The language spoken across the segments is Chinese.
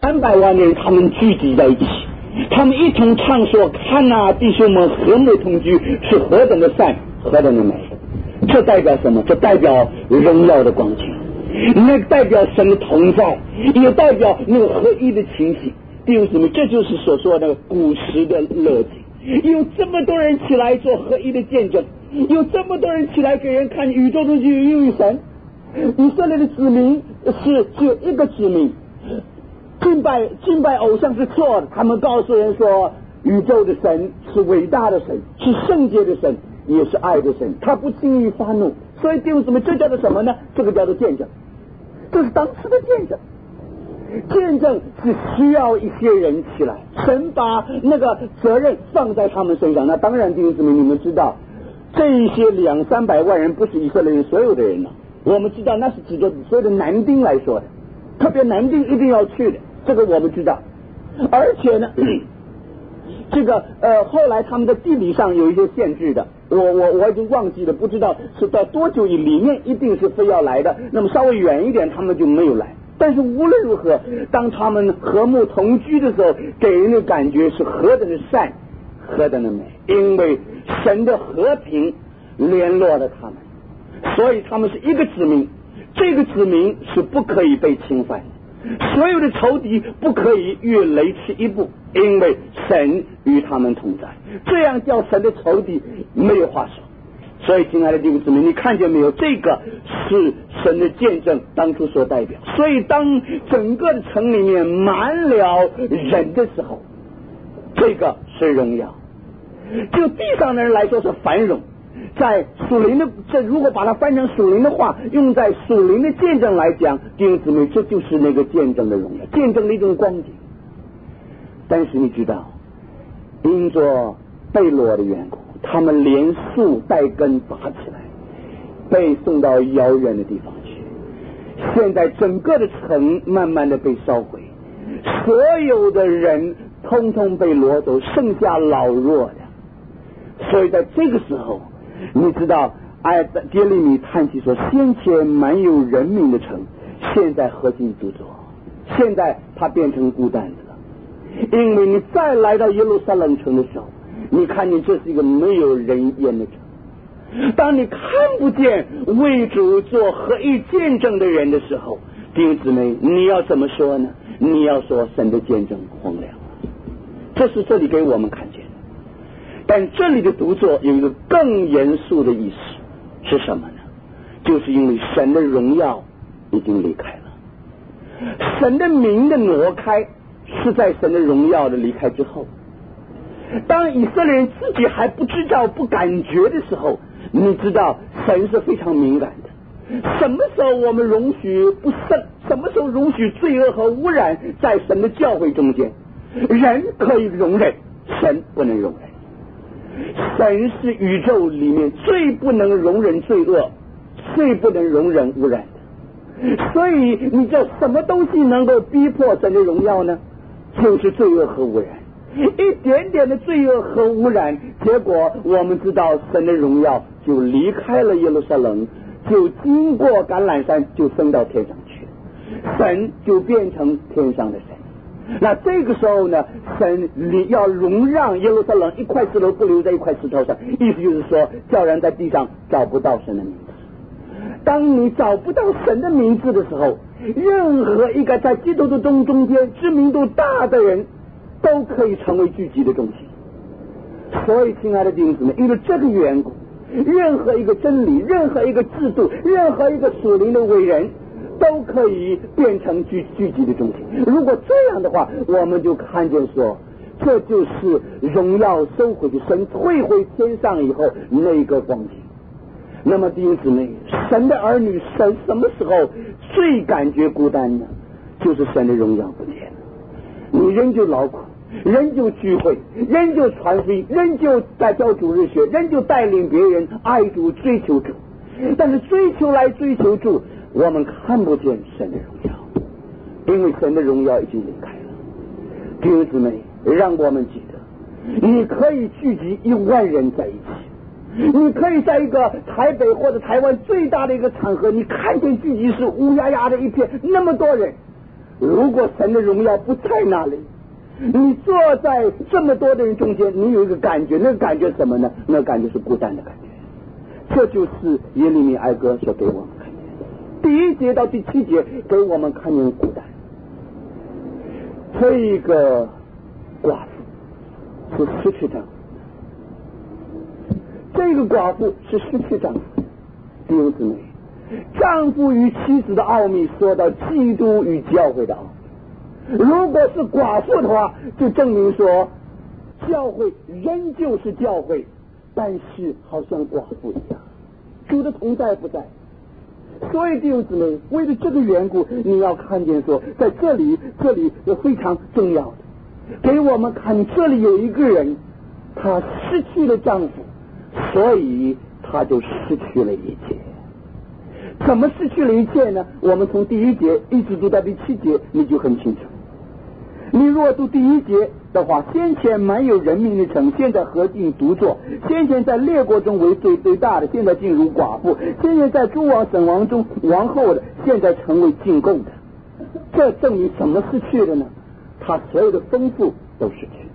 300万人他们聚集在一起，他们一同唱说：看啊，弟兄们和睦同居是何等的善，何等的美。这代表什么？这代表荣耀的光景，那代表神的同在，也代表那个合一的情形。弟兄姊妹，这就是所说的古时的乐景。有这么多人起来做合一的见证，有这么多人起来给人看宇宙中就有一位神。以色列的子民是只有一个子民，敬拜偶像是错的。他们告诉人说，宇宙的神是伟大的神，是圣洁的神，也是爱的神，他不轻易发怒。所以弟兄姊妹，这叫做什么呢？这个叫做见证，这是当时的见证。见证是需要一些人起来，神把那个责任放在他们身上。那当然弟兄姊妹，你们知道这一些200-300万人不是以色列人所有的人了，我们知道那是指着所有的男丁来说的，特别男丁一定要去的，这个我们知道。而且呢这个后来他们的地理上有一些限制的，我已经忘记了，不知道是到多久里面一定是非要来的，那么稍微远一点他们就没有来。但是无论如何，当他们和睦同居的时候，给人的感觉是何等的善，何等的美，因为神的和平联络了他们，所以他们是一个子民，这个子民是不可以被侵犯的，所有的仇敌不可以越雷池一步，因为神与他们同在，这样叫神的仇敌没有话说。所以亲爱的弟兄姊妹，你看见没有，这个是神的见证当初所代表。所以当整个的城里面满了人的时候，这个是荣耀。就地上的人来说是繁荣，在属灵的，这如果把它翻成属灵的话，用在属灵的见证来讲，弟兄姊妹，这就是那个见证的荣耀，见证的一种光景。但是你知道，因着被掳的缘故，他们连树带根拔起来，被送到遥远的地方去。现在整个的城慢慢的被烧毁，所有的人通通被掳走，剩下老弱的。所以在这个时候，你知道耶利米叹息说，先前满有人民的城，现在何竟独坐，现在它变成孤单的了。因为你再来到耶路撒冷城的时候，你看见这是一个没有人烟的城。当你看不见为主做合一见证的人的时候，弟兄姊妹，你要怎么说呢？你要说神的见证荒凉了，这是这里给我们看见的。但这里的独坐有一个更严肃的意思是什么呢？就是因为神的荣耀已经离开了，神的名的挪开是在神的荣耀的离开之后。当以色列人自己还不知道不感觉的时候，你知道神是非常敏感的。什么时候我们容许不圣，什么时候容许罪恶和污染在神的教会中间，人可以容忍，神不能容忍。神是宇宙里面最不能容忍罪恶，最不能容忍污染的。所以你知道什么东西能够逼迫神的荣耀呢？就是罪恶和污染。一点点的罪恶和污染，结果我们知道神的荣耀就离开了耶路撒冷，就经过橄榄山，就升到天上去，神就变成天上的神。那这个时候呢，神要容让耶路撒冷一块石头不留在一块石头上，意思就是说叫人在地上找不到神的名字。当你找不到神的名字的时候，任何一个在基督徒中间知名度大的人都可以成为聚集的中心。所以亲爱的弟兄姊妹，因为这个缘故，任何一个真理，任何一个制度，任何一个属灵的伟人都可以变成聚集的中心。如果这样的话，我们就看见说，这就是荣耀收回去，神退回天上以后那个光景。那么弟兄姊妹，神的儿女，神什么时候最感觉孤单呢？就是神的荣耀不见了，你仍旧劳苦，仍旧聚会，仍旧传福音，仍旧在教主日学，仍旧带领别人爱主追求主，但是追求来追求主，我们看不见神的荣耀，因为神的荣耀已经离开了。弟兄姊妹，让我们记得，你可以聚集1万人在一起，你可以在一个台北或者台湾最大的一个场合，你看见聚集是乌压压的一片，那么多人， 如果神的荣耀不在那里，你坐在这么多的人中间，你有一个感觉，那个感觉什么呢？那个感觉是孤单的感觉。这就是耶利米哀歌所给我们看见的。第1节到第7节给我们看见孤单。这个寡妇是失去丈夫，这个寡妇是失去丈夫。弟兄姊妹，丈夫与妻子的奥秘说到基督与教会的奥秘。如果是寡妇的话，就证明说教会仍旧是教会，但是好像寡妇一样，主的同在不在。所以弟兄姊妹，为了这个缘故，你要看见说在这里有非常重要的，给我们看这里有一个人，他失去了丈夫，所以他就失去了一切。怎么失去了一切呢？我们从第1节一直读到第7节，你就很清楚。你若读第1节的话，先前满有人民的城，现在何竟独坐；先前在列国中为最大的，现在竟如寡妇；先前在诸王省王中王后的，现在成为进贡的。这证明什么失去了呢？他所有的丰富都失去。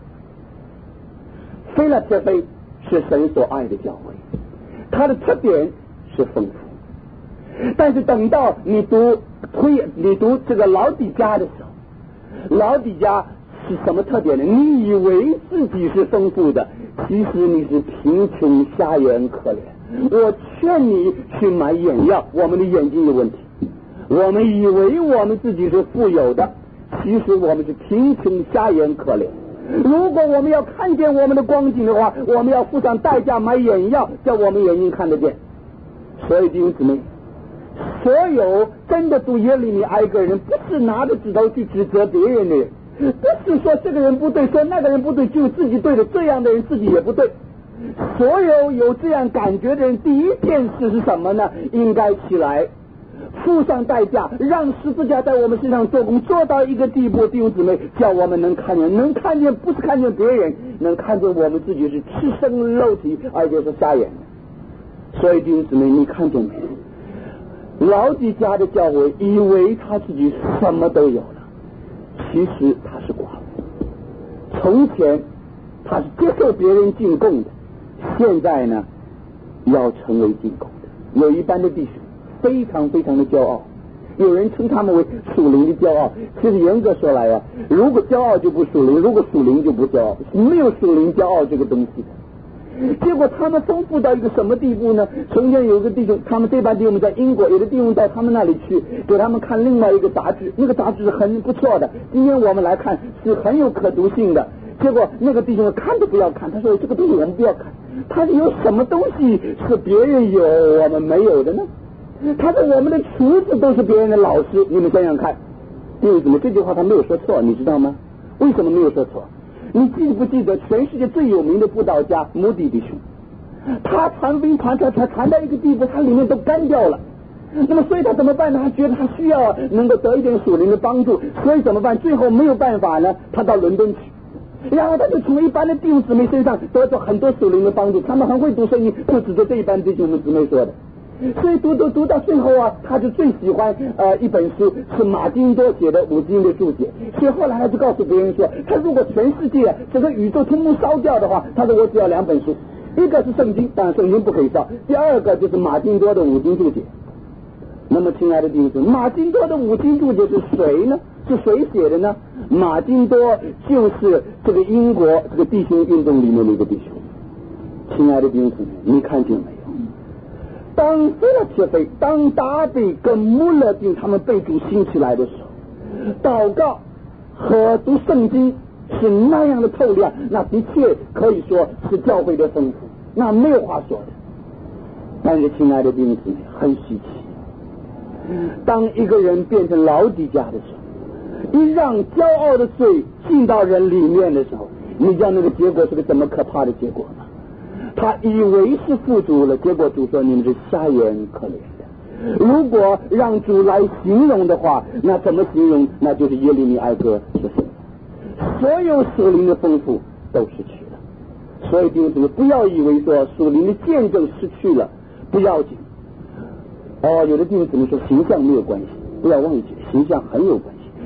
菲拉铁菲是神所爱的教会，它的特点是丰富。但是等到你读这个老底嘉的时候，老底嘉是什么特点呢？你以为自己是丰富的，其实你是贫穷瞎眼可怜。我劝你去买眼药，我们的眼睛有问题。我们以为我们自己是富有的，其实我们是贫穷瞎眼可怜。如果我们要看见我们的光景的话，我们要付上代价买眼药，叫我们眼睛看得见。所以弟兄姊妹，所有真的读耶利米哀歌人，不是拿着指头去指责别人的人，不是说这个人不对，说那个人不对，就自己对的，这样的人自己也不对。所有有这样感觉的人，第一件事是什么呢？应该起来付上代价，让十字架在我们身上做工，做到一个地步，弟兄姊妹，叫我们能看见，不是看见别人，能看见我们自己是赤身肉体，而且是瞎眼的。所以弟兄姊妹，你看见没？老底嘉的教会以为他自己什么都有了，其实他是寡妇。从前他是接受别人进贡的，现在呢要成为进贡的。有一般的弟兄非常非常的骄傲，有人称他们为属灵的骄傲。其实严格说来啊，如果骄傲就不属灵，如果属灵就不骄傲，没有属灵骄傲这个东西的。结果他们丰富到一个什么地步呢？从前有一个弟兄，他们这班弟兄在英国，有的弟兄到他们那里去给他们看另外一个杂志，那个杂志是很不错的，今天我们来看是很有可读性的。结果那个弟兄看都不要看，他说这个东西我们不要看，他有什么东西是别人有我们没有的呢？他说我们的厨子都是别人的老师，你们想想看，为什么这句话他没有说错，你知道吗？为什么没有说错？你记不记得全世界最有名的布道家摩迪弟兄，他传兵传到一个地步，他里面都干掉了。那么所以他怎么办呢？他觉得他需要能够得一点属灵的帮助，所以怎么办？最后没有办法呢，他到伦敦去，然后他就从一般的弟兄姊妹身上得到很多属灵的帮助，他们很会读圣经，就指着这一般弟兄姊妹说的。所以读到最后啊，他就最喜欢一本书，是马丁多写的5经的注解。所以后来他就告诉别人说，他如果全世界整个宇宙通通烧掉的话，他说我只要2本书，一个是圣经，当然圣经不可以烧，第二个就是马丁多的5经注解。那么亲爱的弟兄，马丁多的5经注解是谁呢？是谁写的呢？马丁多就是这个英国这个弟兄运动里面的一个弟兄。亲爱的弟兄，你看见没有？当菲拉铁菲、当达比跟穆勒丁他们被主兴起来的时候，祷告和读圣经是那样的透亮，那的确可以说是教会的丰富，那没有话说的。但是亲爱的弟兄姊妹，很稀奇，当一个人变成老底嘉的时候，一让骄傲的罪进到人里面的时候，你知道那个结果是个怎么可怕的结果吗？他以为是富足了，结果主说你们是瞎眼可怜的。如果让主来形容的话，那怎么形容？那就是耶利米哀歌是所有属灵的丰富都失去了。所以弟兄姊妹，不要以为说属灵的见证失去了不要紧。有的弟兄姊妹说形象没有关系，不要忘记形象很有关系。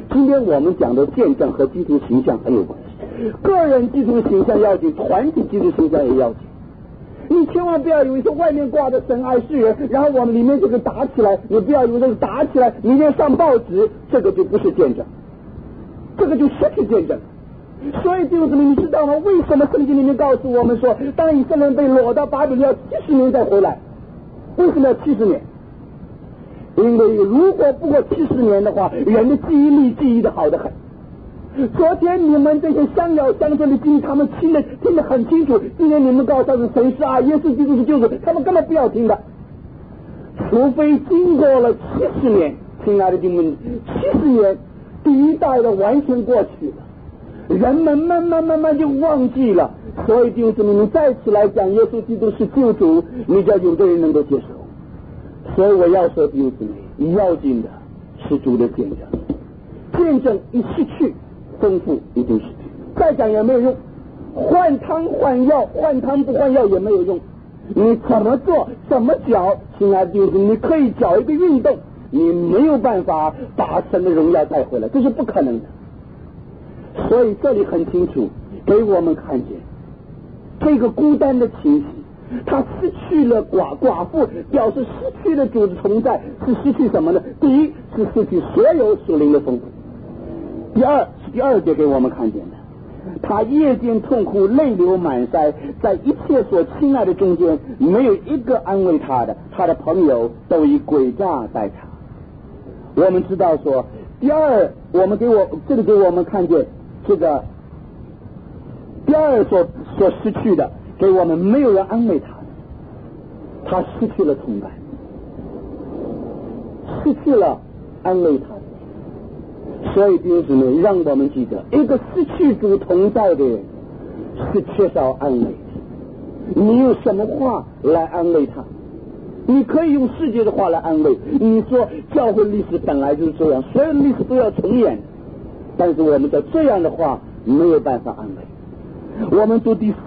今天我们讲的见证和基督形象很有关系，个人基督形象要紧，团体基督形象也要紧。你千万不要以为是外面挂的神爱世人，然后我们里面这个打起来，你不要以为这个打起来明天上报纸，这个就不是见证，这个就失去见证。所以弟兄姊妹，你知道吗？为什么圣经里面告诉我们说，当以色列人被掳到巴比伦要70年再回来？为什么要70年？因为如果不过70年的话，人的记忆力记忆的好得很。昨天你们这些乡咬乡村的经，他们听得很清楚。今天你们告诉他们神是啊，耶稣基督是救主，他们根本不要听的。除非经过了70年，亲爱的弟兄们，70年第一代的完全过去了，人们慢慢就忘记了。所以弟兄姊妹，你再起来讲耶稣基督是救主，你叫有的人能够接受。所以我要说弟兄姊妹，你要紧的是主的见证，见证一失去，丰富一定失去，再讲也没有用，换汤换药，换汤不换药也没有用。你怎么做怎么搅，亲爱的弟兄姊妹，你可以搅一个运动，你没有办法把神的荣耀带回来，这是不可能的。所以这里很清楚给我们看见这个孤单的情形，他失去了寡妇，表示失去了主的同在，是失去什么呢？第一是失去所有属灵的丰富，第二节给我们看见的，他夜间痛哭，泪流满腮，在一切所亲爱的中间，没有一个安慰他的，他的朋友都以诡诈待他。我们知道说，第二，这里给我们看见这个第二所失去的，给我们没有人安慰他，他失去了同伴，失去了安慰他。所以弟兄姊妹，让我们记得，一个失去主同在的人是缺少安慰的。你用什么话来安慰他？你可以用世界的话来安慰。你说教会历史本来就是这样，所有的历史都要重演，但是我们在这样的话没有办法安慰。我们读第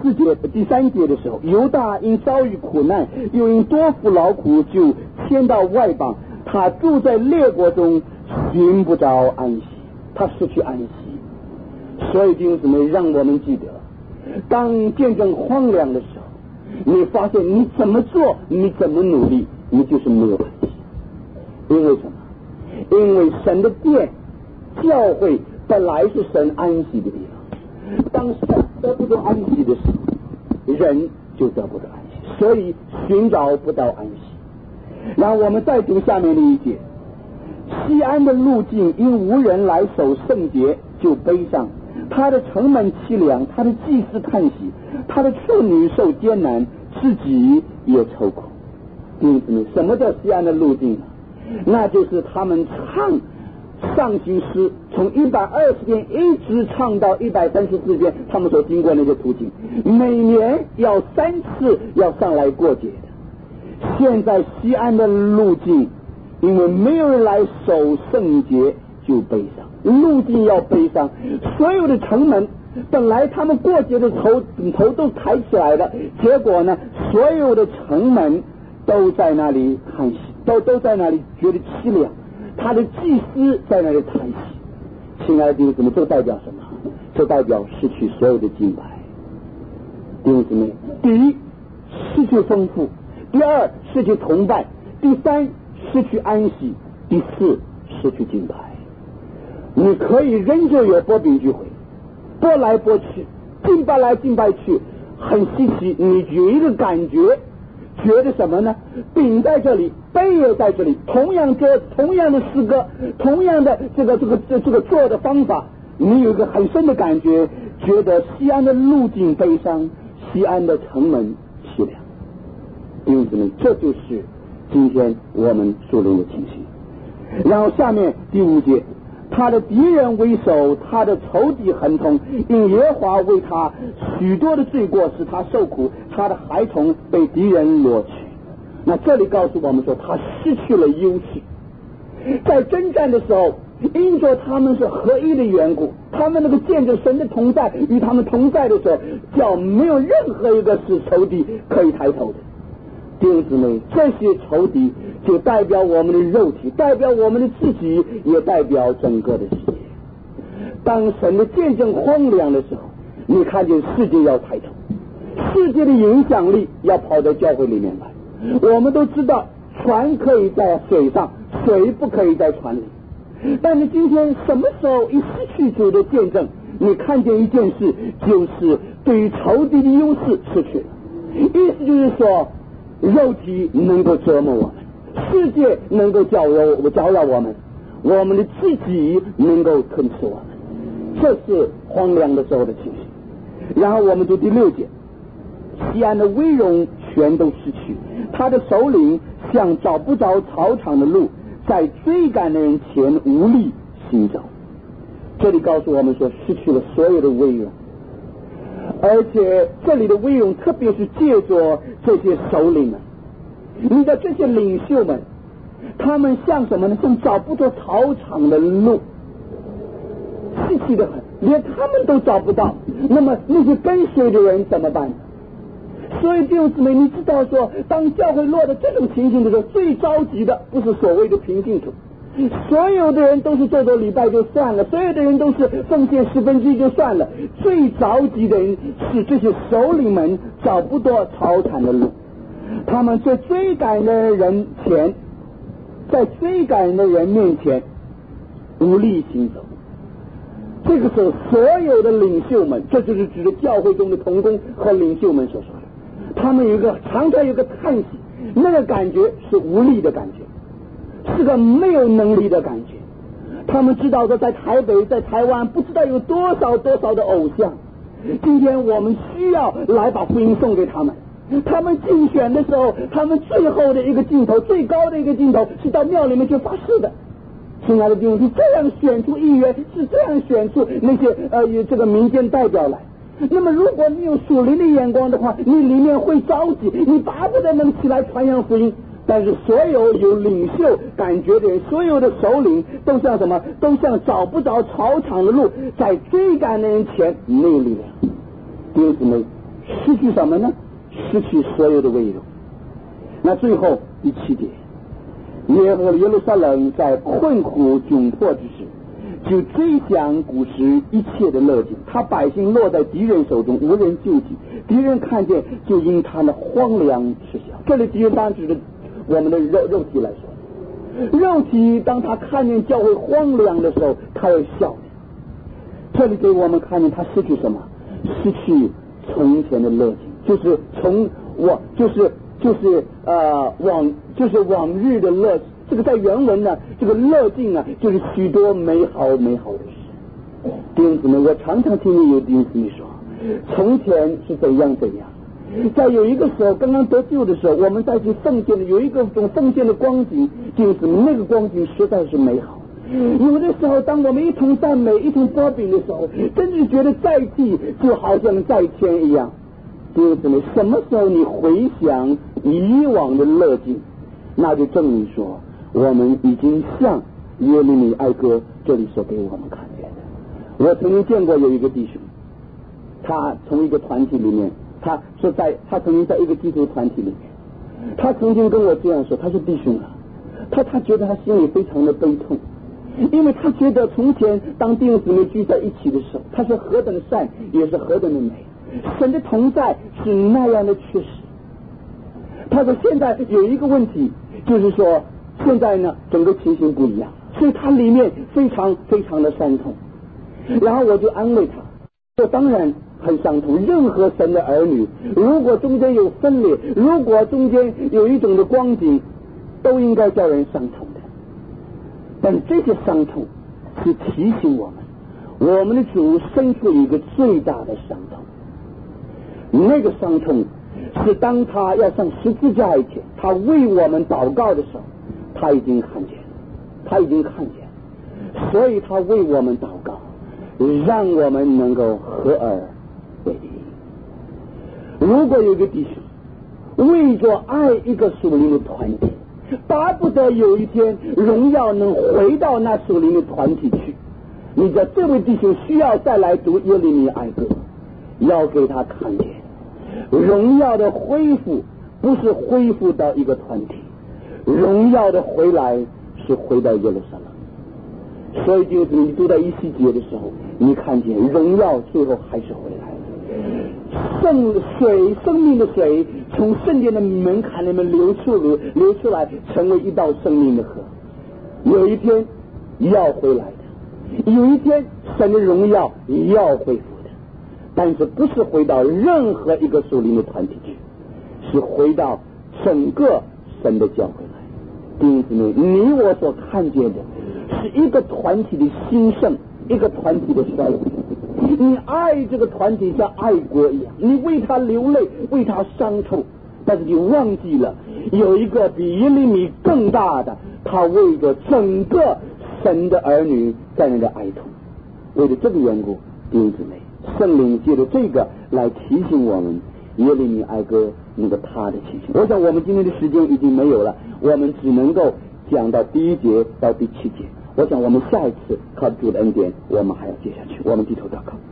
3节的时候，犹大因遭遇苦难，又因多负劳苦，就迁到外邦，他住在列国中，寻不着安息，他失去安息。所以弟兄姊妹，让我们记得，当见证荒凉的时候，你发现你怎么做，你怎么努力，你就是没有安息。因为什么？因为神的殿教会本来是神安息的地方，当神得不到安息的时候，人就得不到安息，所以寻找不到安息。然后我们再读下面的一节，西安的路径因无人来守圣洁就悲伤，他的城门凄凉，他的祭司叹息，他的处女受艰难，自己也愁苦。因此什么叫西安的路径呢？那就是他们唱上行诗，从120天一直唱到134天，他们所经过那些途径，每年要3次要上来过节的。现在西安的路径因为没有人来守圣节就悲伤，路径要悲伤。所有的城门本来他们过节的头都抬起来了，结果呢，所有的城门都在那里叹息，都在那里觉得凄凉，他的祭司在那里叹息。亲爱的弟兄姊妹，这代表什么？这代表失去所有的敬拜。弟兄姊妹，第一失去丰富，第二失去同伴，第三失去安息，第四失去敬拜。你可以仍旧有拨饼聚会，拨来拨去，敬拜来敬拜去，很稀奇。你有一个感觉，觉得什么呢？饼在这里，杯也在这里，同样的诗歌，同样的这个做的方法，你有一个很深的感觉，觉得西安的路径悲伤，西安的城门凄凉。弟兄姊妹，这就是今天我们属灵的情形。然后下面第5节，他的敌人为首，他的仇敌亨通，因耶和华为他许多的罪过使他受苦，他的孩童被敌人夺取。那这里告诉我们说，他失去了优势。在征战的时候，因着他们是合一的缘故，他们那个见证神的同在，与他们同在的时候，叫没有任何一个是仇敌可以抬头的。弟兄姊妹，这些仇敌就代表我们的肉体，代表我们的自己，也代表整个的世界。 当神的见证荒凉的时候，你看见世界要抬头，世界的影响力要跑到教会里面来。我们都知道船可以在水上，水不可以在船里。但是今天什么时候一失去主的见证，你看见一件事，就是对于仇敌的优势失去了。意思就是说，肉体能够折磨我们，世界能够搅扰我们，我们的自己能够吞噬我们，这是荒凉的时候的情形。然后我们读第6节，西安的威荣全都失去，他的首领像找不着草场的鹿，在追赶的人前无力行走。这里告诉我们说，失去了所有的威荣，而且这里的威荣特别是借着这些首领们，你的这些领袖们，他们像什么呢？像找不着草场的鹿，稀奇的很，连他们都找不到，那么那些跟随的人怎么办呢？所以弟兄姊妹，你知道说，当教会落到这种情形的时候，最着急的不是所谓的平信徒，所有的人都是做礼拜就算了，所有的人都是奉献1/10就算了，最着急的人是这些首领们找不到草场的路，他们在追赶的人前，在追赶的人面前无力行走。这个时候，所有的领袖们，这就是指的教会中的同工和领袖们所说的，他们常常有个叹息，那个感觉是无力的感觉，是个没有能力的感觉。他们知道说，在台北在台湾不知道有多少的偶像，今天我们需要来把福音送给他们。他们竞选的时候，他们最后的一个镜头，最高的一个镜头是到庙里面去发誓的。亲爱的弟兄，是这样选出议员，是这样选出那些这个民间代表来。那么如果你有属灵的眼光的话，你里面会着急，你巴不得能起来传扬福音。但是所有有领袖感觉的人，所有的首领都像什么？都像找不着草场的路，在追赶的人前没有力量。弟兄姊妹，失去什么呢？失去所有的威荣。那最后第7节，耶路撒冷在困苦窘迫之时，就追想古时一切的乐境，他百姓落在敌人手中，无人救济，敌人看见就因他的荒凉嗤笑。这里敌人当然指的我们的肉体来说，肉体当他看见教会荒凉的时候，他要笑。这里给我们看见他失去什么？失去从前的乐境，就是往日的乐。这个在原文呢，这个乐境啊，就是许多美好的事。弟兄姊妹，我常常听见有弟兄姊妹说，从前是怎样，在有一个时候刚刚得救的时候，我们再去奉献的有一种奉献的光景，弟兄姊妹，那个光景实在是美好。有的时候当我们一同赞美一同播饼的时候，真是觉得在地就好像在天一样。弟兄姊妹，什么时候你回想以往的乐境，那就证明说我们已经像耶利米哀歌这里所给我们看见的。我曾经见过有一个弟兄，他从一个团体里面，他曾经在一个基督团体里面，他曾经跟我这样说，他说弟兄啊，他觉得他心里非常的悲痛，因为他觉得从前当弟兄姊妹聚在一起的时候，他是何等的善，也是何等的美，神的同在是那样的确实。他说现在有一个问题，就是说现在呢整个情形不一样，所以他里面非常非常的伤痛。然后我就安慰他，这当然很伤痛，任何神的儿女如果中间有分裂，如果中间有一种的光景，都应该叫人伤痛的。但这些伤痛是提醒我们的主生出一个最大的伤痛。那个伤痛是当他要上十字架以前，他为我们祷告的时候，他已经看见，所以他为我们祷告，让我们能够合而为一。如果有个弟兄为着爱一个属灵的团体，巴不得有一天荣耀能回到那属灵的团体去，你的这位弟兄需要再来读耶利米哀歌，要给他看见荣耀的恢复不是恢复到一个团体，荣耀的回来是回到耶路撒冷。所以就是你读到17节的时候， 你看见荣耀最后还是回来了。生命的水从圣殿的门槛里面流出来，成为一道生命的河。有一天要回来的，有一天神的荣耀要恢复的，但是不是回到任何一个属灵的团体去，是回到整个神的教会来。弟兄姊妹，你我所看见的是一个团体的兴盛，一个团体的衰微。你爱这个团体像爱国一样，你为他流泪，为他伤痛，但是你忘记了有一个比耶利米更大的，他为着整个神的儿女在那个哀痛。为了这个缘故，弟兄姊妹，圣灵借着这个来提醒我们耶利米哀歌那个他的提醒。我想我们今天的时间已经没有了，我们只能够讲到第1节到第7节。我想我们下一次靠主的恩典，我们还要接下去。我们低头祷告。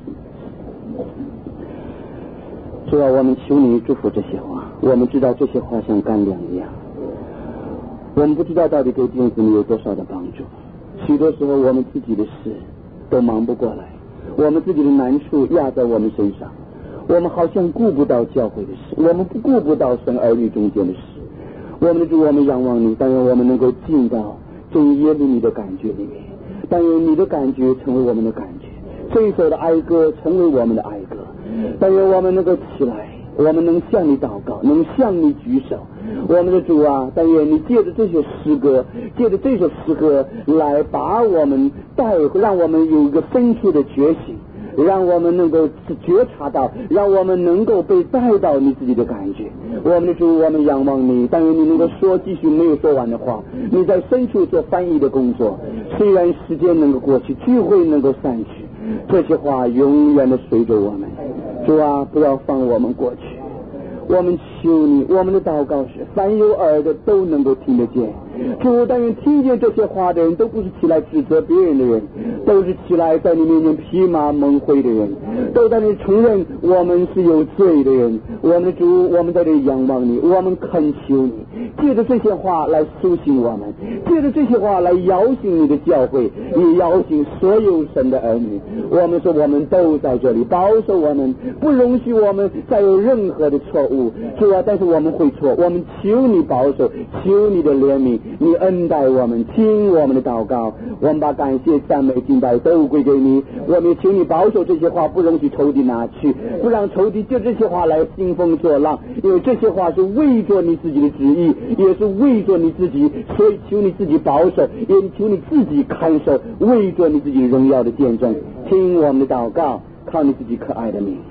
主啊，我们求你祝福这些话。我们知道这些话像干粮一样，我们不知道到底对弟兄姊妹有多少的帮助。许多时候我们自己的事都忙不过来，我们自己的难处压在我们身上，我们好像顾不到教会的事，我们顾不到神儿女中间的事。我们的主，我们仰望你，但愿我们能够进到正耶利米的感觉里面，但愿你的感觉成为我们的感觉，这一首的哀歌成为我们的哀歌。但愿我们能够起来，我们能向你祷告，能向你举手。我们的主啊，但愿你借着这些诗歌，借着这首诗歌来把我们带，让我们有一个深处的觉醒，让我们能够觉察到，让我们能够被带到你自己的感觉。我们的主，我们仰望你，但愿你能够说继续没有说完的话，你在深处做翻译的工作。虽然时间能够过去，聚会能够散去，这些话永远的随着我们。主啊，不要放我们过去，我们求你，我们的祷告是凡有耳的都能够听得见。主，但愿听见这些话的人都不是起来指责别人的人，都是起来在你面前披麻蒙灰的人，都在你承认我们是有罪的人。我们的主，我们在这里仰望你，我们恳求你，借着这些话来苏醒我们，借着这些话来摇醒你的教会，也摇醒所有神的儿女。我们说我们都在这里，保守我们，不容许我们再有任何的错误。主啊，但是我们会错，我们求你保守，求你的怜悯，你恩待我们，听我们的祷告。我们把感谢赞美敬拜都归给你，我们求你保守这些话，不容许仇敌拿去，不让仇敌就这些话来兴风作浪，因为这些话是为着你自己的旨意，也是为着你自己，所以求你自己保守，也求你自己看守，为着你自己荣耀的见证。听我们的祷告，靠你自己可爱的名。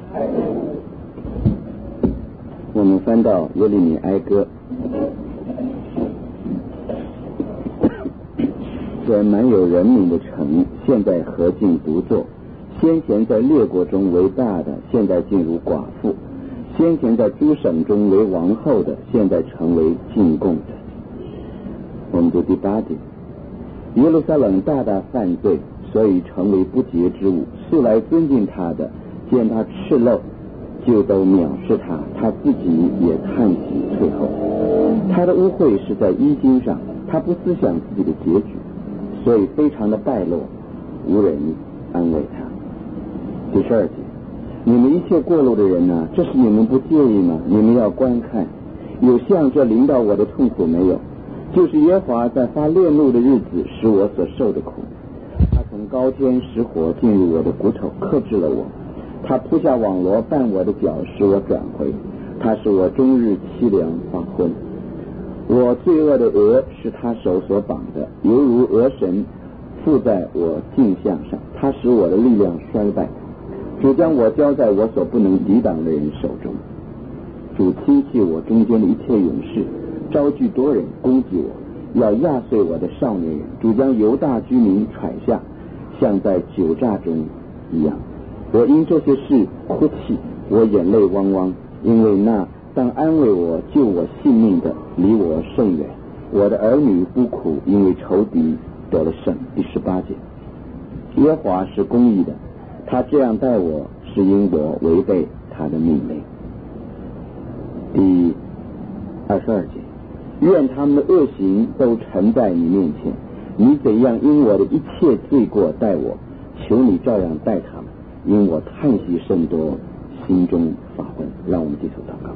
我们翻到耶利米哀歌。这满有人民的城，现在何竟独坐？先前在列国中为大的，现在进入寡妇；先前在诸省中为王后的，现在成为进贡的。我们读第8节。耶路撒冷大大犯罪，所以成为不洁之物。素来尊敬他的，见他赤露，就都藐视他，他自己也叹息退后。他的污秽是在衣襟上，他不思想自己的结局，所以非常的败落，无人安慰他。第12节。你们一切过路的人啊，这是你们不介意吗？你们要观看，有像这临到我的痛苦没有？就是耶和华在发烈怒的日子使我所受的苦。他从高天使火进入我的骨头，克制了我。他铺下网罗绊我的脚，使我转回。他使我终日凄凉发昏。我罪恶的额是他手所绑的，犹如鹅绳附在我颈项上。他使我的力量衰败。主将我交在我所不能抵挡的人手中。主亲戚我中间的一切勇士，招聚多人攻击我，要压碎我的少年人。主将犹大居民踹下，像在酒榨中一样。我因这些事哭泣，我眼泪汪汪，因为那当安慰我救我性命的离我甚远。我的儿女不苦，因为仇敌得了胜。第18节。耶和华是公义的，他这样待我，是因我违背他的命令。第22节。愿他们的恶行都陈在你面前，你怎样因我的一切罪过待我， 求你照样待他们，因我叹息甚多，心中发昏。让我们低头祷告。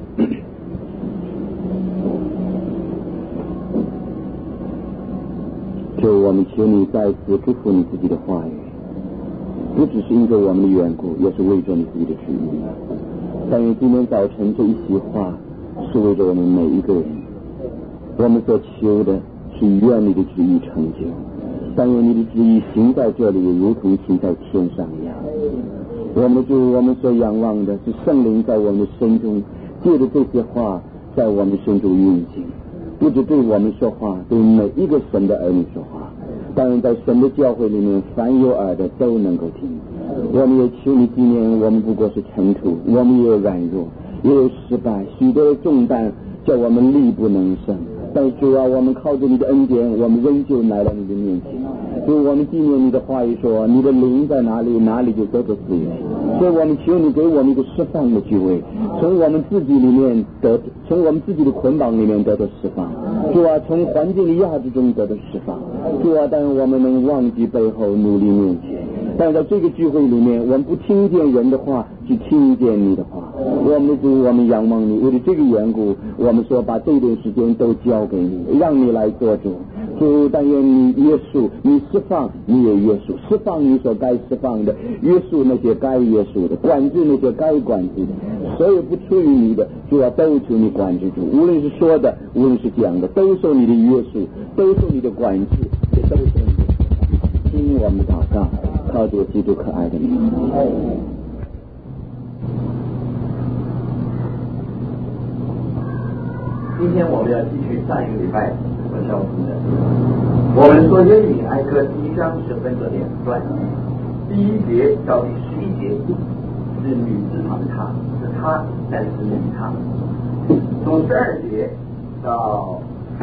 主，我们求你再次祝福你自己的话语，不只是因着我们的缘故，也是为着你自己的旨意。但愿今天早晨这一席话是为着我们每一个人，我们所求的是愿你的旨意成就，但愿你的旨意行在这里，如同行在天上一样。我们的主，我们所仰望的是圣灵在我们的心中，借着这些话在我们的心中运行，不只对我们说话，对每一个神的儿女说话。当然在神的教会里面，凡有耳的都能够听。我们也求你纪念我们不过是尘土，我们也有软弱，也有失败，许多的重担叫我们力不能胜。但主啊，我们靠着你的恩典，我们仍旧来到你的面前。主，我们纪念你的话语说，你的灵在哪里，哪里就得着自由。所以我们求你给我们一个释放的机会，从我们自己里面从我们自己的捆绑里面得到释放。主啊，从环境的压制中得到释放。主啊，但我们能忘记背后，努力面前。但在这个聚会里面，我们不听见人的话，只听见你的话。我们的主，我们仰望你，为了这个缘故，我们说把这段时间都交给你，让你来做主。主，但愿你约束，你释放，你也约束，释放你所该释放的，约束那些该约束的，管制那些该管制的。所有不出于你的，主要都求你管制住，无论是说的，无论是讲的，都受你的约束，都受你的管制，也都受你的听我们祷告，靠着基督可爱的名。 今天我们要继续上一个礼拜所教书的。我们说耶利米哀歌第一章是分作两段，第一节到第11节是女字旁的她，是她，但是女她。从12节到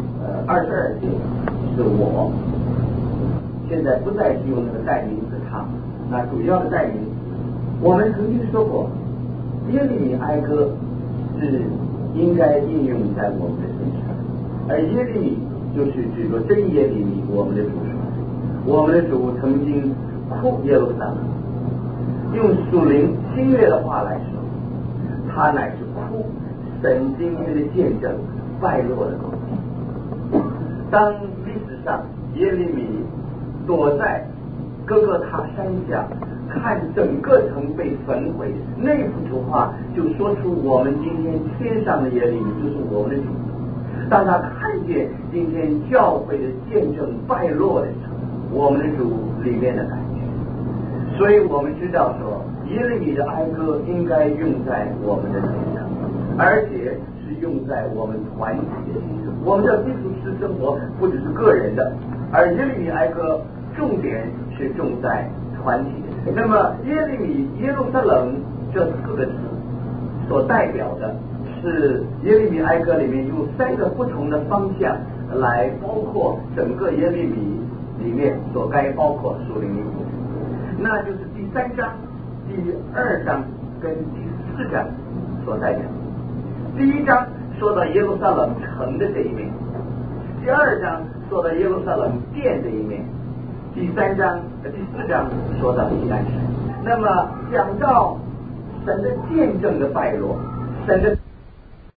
22节是我。现在不再是用那个代名词她，那主要的代名，我们曾经说过，耶利米哀歌是应该应用在我们的身上，而耶利米就是指着真耶利米，我们的主说，我们的主曾经哭耶路撒冷，用属灵新约的话来说，他乃是哭神经约的见证败落的东西。当历史上耶利米躲在哥哥塔山下，看整个城被焚毁，那幅图画就说出我们今天天上的耶利米就是我们的主。当他看见今天教会的见证败落的时候，我们的主里面的感觉，所以我们知道说耶利米的哀歌应该用在我们的身上，而且是用在我们团体的身上。我们的基督徒生活不只是个人的，而耶利米哀歌重点是重在团体的。那么耶利米耶路撒冷这4个字所代表的是耶利米哀歌里面用3个不同的方向来包括整个耶利米里面所该包括属灵的部分，那就是第3章、第2章跟第4章所代表。第1章说到耶路撒冷城的这一面，第2章说到耶路撒冷殿的一面，第4章说到西安山。那么讲到神的见证的败落，神的